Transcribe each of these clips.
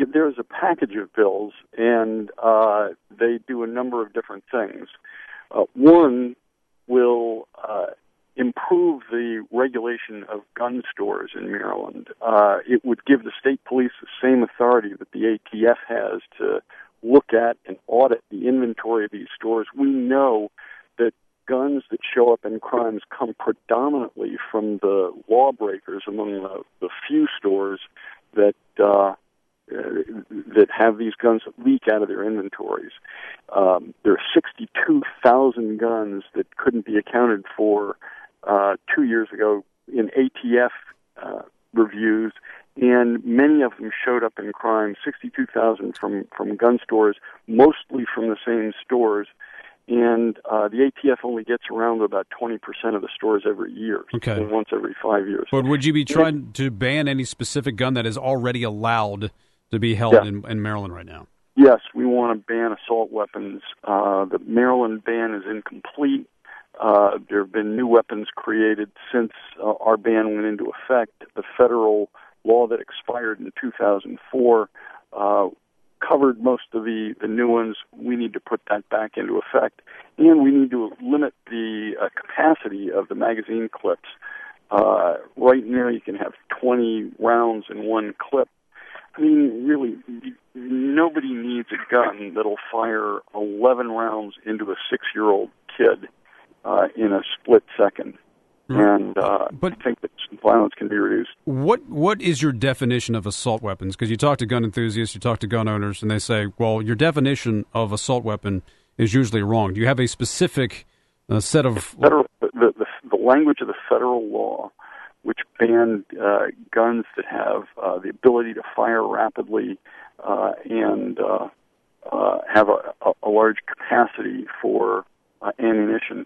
there's a package of bills, and they do a number of different things. One will improve the regulation of gun stores in Maryland. It would give the state police the same authority that the ATF has to look at and audit the inventory of these stores. We know that guns that show up in crimes come predominantly from the lawbreakers among the few stores that have these guns that leak out of their inventories. There are 62,000 guns that couldn't be accounted for 2 years ago in ATF reviews, and many of them showed up in crime, 62,000 from gun stores, mostly from the same stores. And the ATF only gets around to about 20% of the stores every year, okay, once every 5 years. But would you be trying to ban any specific gun that is already allowed to be held in Maryland right now? Yes, we want to ban assault weapons. The Maryland ban is incomplete. There have been new weapons created since our ban went into effect. The federal law that expired in 2004 covered most of the new ones. We need to put that back into effect, and we need to limit the capacity of the magazine clips. Right now you can have 20 rounds in one clip. I mean, really, nobody needs a gun that'll fire 11 rounds into a 6-year-old kid in a split second. And but I think that violence can be reduced. What is your definition of assault weapons? Because you talk to gun enthusiasts, you talk to gun owners, and they say, well, your definition of assault weapon is usually wrong. Do you have a specific set of... The language of the federal law, which banned guns that have the ability to fire rapidly and have a large capacity for ammunition,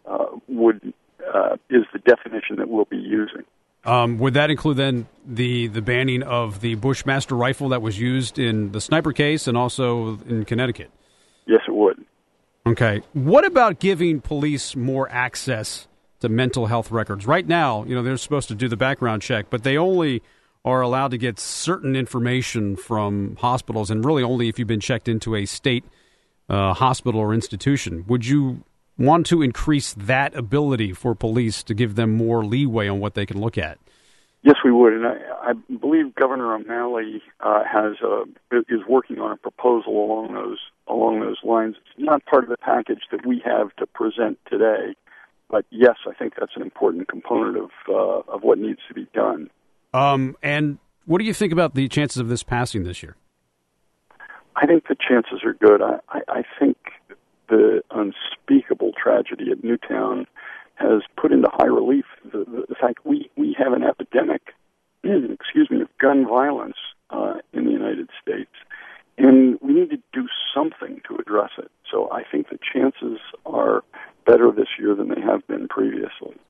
is the definition that we'll be using. Would that include then the banning of the Bushmaster rifle that was used in the sniper case and also in Connecticut? Yes, it would. Okay. What about giving police more access to mental health records? Right now, they're supposed to do the background check, but they only are allowed to get certain information from hospitals, and really only if you've been checked into a state hospital or institution. Would you want to increase that ability for police to give them more leeway on what they can look at? Yes, we would, and I believe Governor O'Malley is working on a proposal along those lines. It's not part of the package that we have to present today, but yes, I think that's an important component of what needs to be done. And what do you think about the chances of this passing this year? I think the chances are good. I think the unspeakable tragedy at Newtown has put into high relief the fact we have an epidemic, of gun violence in the United States, and we need to do something to address it. So I think the chances are better this year than they have been previously.